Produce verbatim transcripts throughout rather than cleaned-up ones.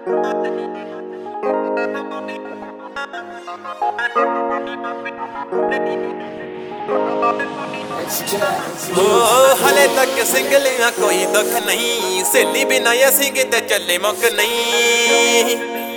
हले तक सिंगलिया कोई दुख नहीं, सहेली बिना असी किते चले मुक नहीं।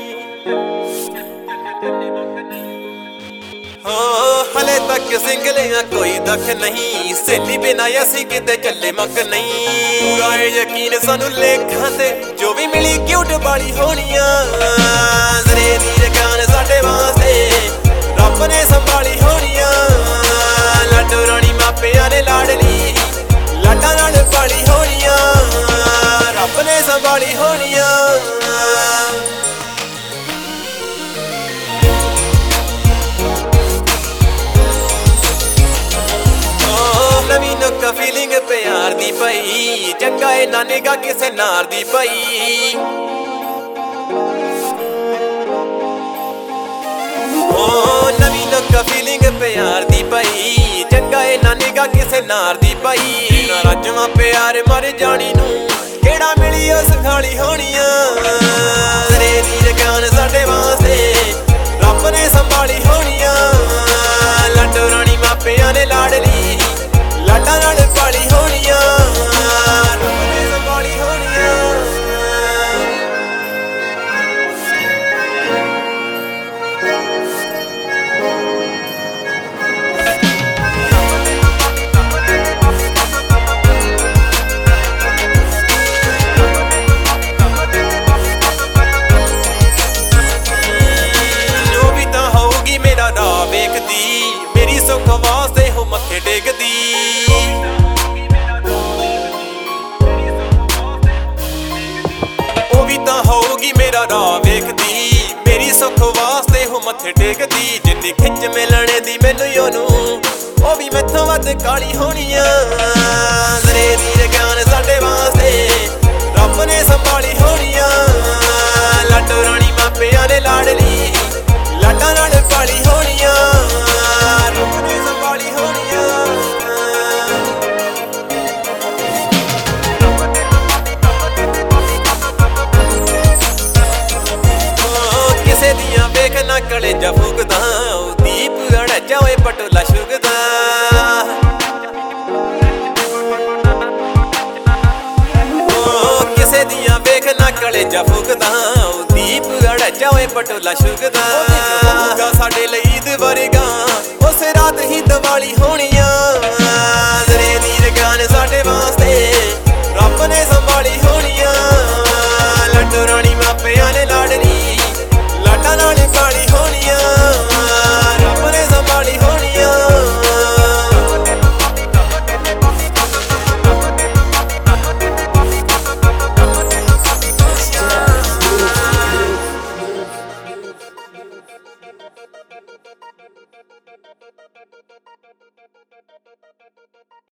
हो हले तक सिंगलिया कोई दुख नहीं, सहेली बिना असी किते चले मुक नहीं। पूरा यकीन सानू लेखां ते जो भी मिली क्यूट बाली होनियां। जरे दी रकान साडे वास्ते रब ने संभाली होनियां। लाडो रानी मापियां ने लाडली लाडा नाल पाली होनियां, रब ने संभाली होनियां। नवीं नुक्का फीलिंग प्यार दी पई, चंगा ए ना निगा किसे नार दी पई। नवीं नुक्का फीलिंग प्यार दी पई, चंगा ए ना निगा किसे नार दी पई। ना राजमा प्यार मर जानी नू केड़ा मिली उस खाली होनियां। जरे दी रकान साडे वास्ते रब ने संभाली होनियां। लाडो रानी मापियां ने लाडली लाडा नाल पाली होनियां, रब ने संभाली होनियां। मेरी सुख वास्ते हो मत्थे टेकदी। ओ भी तां होगी मेरा राह वेखदी, मेरी सुख वास्ते हो मत्थे टेकदी। जिन्नी खिंच मिलने दी मैनू ओनू ओ भी मैथों वध काली होनियां। जरे दी रकान साडे वास्ते रब ने संभाली होनियां। लाडो रानी मापियां ने लाडली लाडा नाल पाली होनियां, रब ने संभाली होनियां। किसे दियां वेख ना कलेजा फूकदा, दीप अड़चा होए पटोला शुगदा। किसे दियां वेख ना कलेजा फूकदा, दीप अड़चा होए पटोला शुगदा। साडे लई ईद वर्गा उस रात ही दिवाली होनियां।